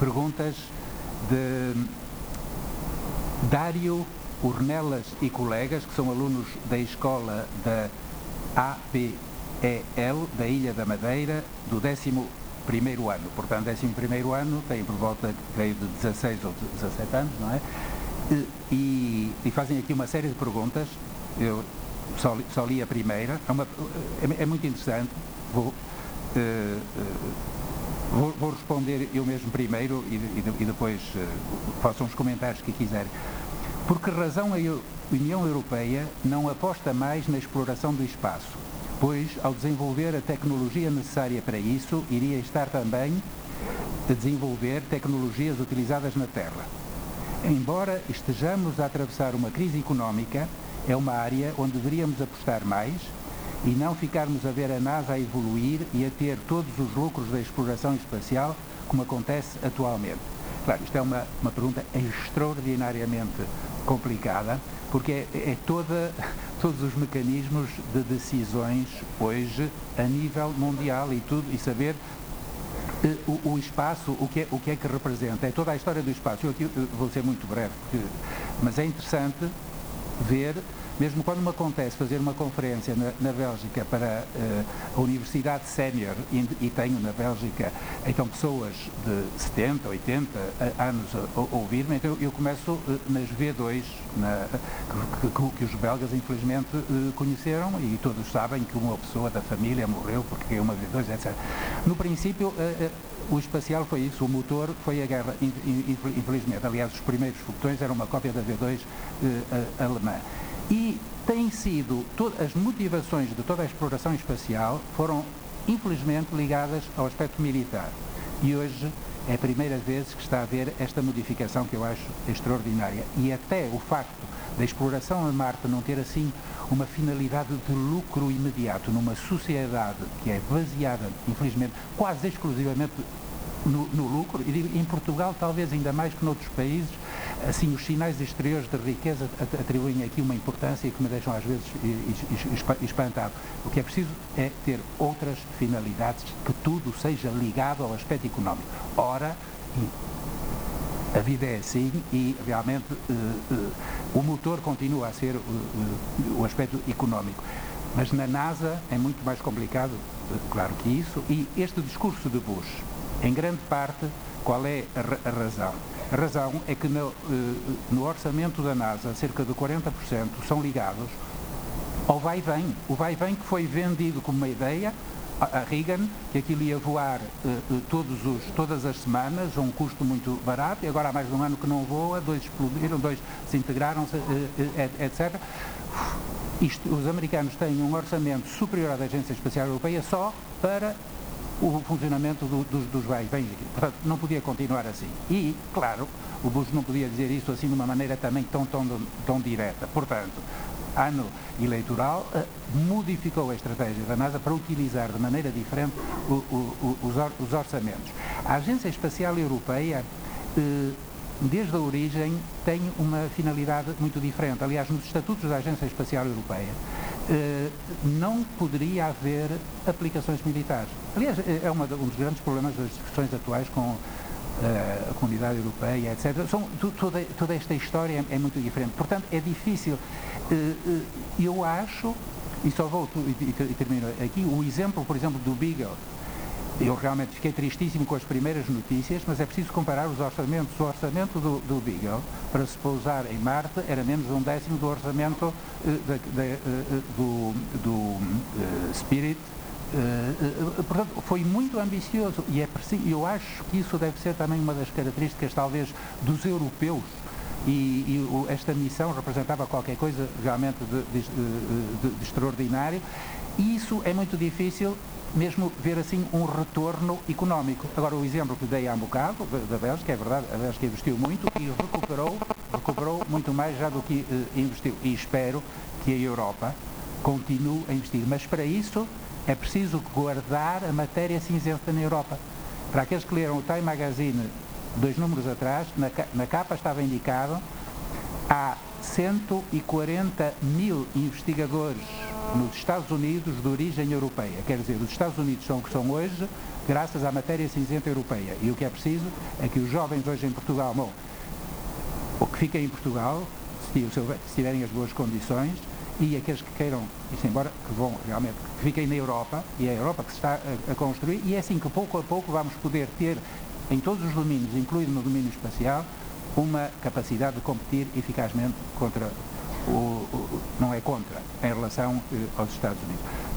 perguntas de Dário Ornelas e colegas, que são alunos da escola da APEL, da Ilha da Madeira, do 11º ano. Portanto, 11º ano, tem por volta, creio, de 16 ou 17 anos, não é? E fazem aqui uma série de perguntas. Eu só li a primeira. É muito interessante. Vou responder eu mesmo primeiro e depois façam os comentários que quiserem. Por que razão a União Europeia não aposta mais na exploração do espaço? Pois, ao desenvolver a tecnologia necessária para isso, iria estar também a desenvolver tecnologias utilizadas na Terra. Embora estejamos a atravessar uma crise económica, é uma área onde deveríamos apostar mais e não ficarmos a ver a NASA a evoluir e a ter todos os lucros da exploração espacial, como acontece atualmente. Claro, isto é uma pergunta extraordinariamente complicada, porque é todos os mecanismos de decisões hoje a nível mundial e saber o espaço, o que é que representa. É toda a história do espaço. Eu aqui vou ser muito breve, mas é interessante ver, mesmo quando me acontece fazer uma conferência na Bélgica para a Universidade Sénior, e tenho na Bélgica então pessoas de 70, 80 anos a ouvir-me, então eu começo nas V2, que os belgas infelizmente conheceram, e todos sabem que uma pessoa da família morreu porque caiu uma V2, etc. No princípio, o espacial foi isso, o motor foi a guerra, infelizmente. Aliás, os primeiros foguetões eram uma cópia da V2 alemã. E têm sido, as motivações de toda a exploração espacial foram, infelizmente, ligadas ao aspecto militar. E hoje é a primeira vez que está a haver esta modificação que eu acho extraordinária. E até o facto da exploração a Marte não ter, assim, uma finalidade de lucro imediato numa sociedade que é baseada, infelizmente, quase exclusivamente no lucro, e em Portugal talvez ainda mais que noutros países, assim, os sinais exteriores de riqueza atribuem aqui uma importância que me deixam às vezes espantado. O que é preciso é ter outras finalidades, que tudo seja ligado ao aspecto económico. Ora, a vida é assim e realmente o motor continua a ser o aspecto económico. Mas na NASA é muito mais complicado, claro que isso, e este discurso de Bush, em grande parte, qual é a razão? A razão é que no orçamento da NASA, cerca de 40% são ligados ao vai-vem. O vai-vem que foi vendido como uma ideia a Reagan, que aquilo ia voar todas as semanas, a um custo muito barato, e agora há mais de um ano que não voa, 2 explodiram, 2 desintegraram-se, etc. Os americanos têm um orçamento superior à da Agência Espacial Europeia só para o funcionamento dos vai-vens aqui. Portanto, não podia continuar assim. E, claro, o Bush não podia dizer isso assim de uma maneira também tão direta. Portanto, ano eleitoral, modificou a estratégia da NASA para utilizar de maneira diferente os orçamentos. A Agência Espacial Europeia, desde a origem, tem uma finalidade muito diferente. Aliás, nos estatutos da Agência Espacial Europeia, não poderia haver aplicações militares. Aliás, é um dos grandes problemas das discussões atuais com a comunidade europeia, etc. Toda esta história é muito diferente. Portanto, é difícil. Eu acho, e só volto e termino aqui, o exemplo, por exemplo, do Beagle. Eu realmente fiquei tristíssimo com as primeiras notícias, mas é preciso comparar os orçamentos. O orçamento do Beagle para se pousar em Marte era menos de 1/10 do orçamento do Spirit. Portanto, foi muito ambicioso e eu acho que isso deve ser também uma das características, talvez, dos europeus. Esta missão representava qualquer coisa realmente de extraordinário, e isso é muito difícil mesmo ver assim um retorno económico. Agora, o exemplo que dei há um bocado da Bélgica, é verdade, a Bélgica investiu muito e recuperou muito mais já do que investiu, e espero que a Europa continue a investir, mas para isso é preciso guardar a matéria cinzenta na Europa. Para aqueles que leram o Time Magazine 2 números atrás, na capa estava indicado: há 140 mil investigadores nos Estados Unidos de origem europeia. Quer dizer, os Estados Unidos são o que são hoje graças à matéria cinzenta europeia. E o que é preciso é que os jovens hoje em Portugal, bom, ou que fiquem em Portugal, se tiverem as boas condições, e aqueles que queiram ir embora, que vão realmente, que fiquem na Europa, e é a Europa que se está a construir, e é assim que pouco a pouco vamos poder ter, em todos os domínios, incluindo no domínio espacial, uma capacidade de competir eficazmente contra não é contra, em relação aos Estados Unidos.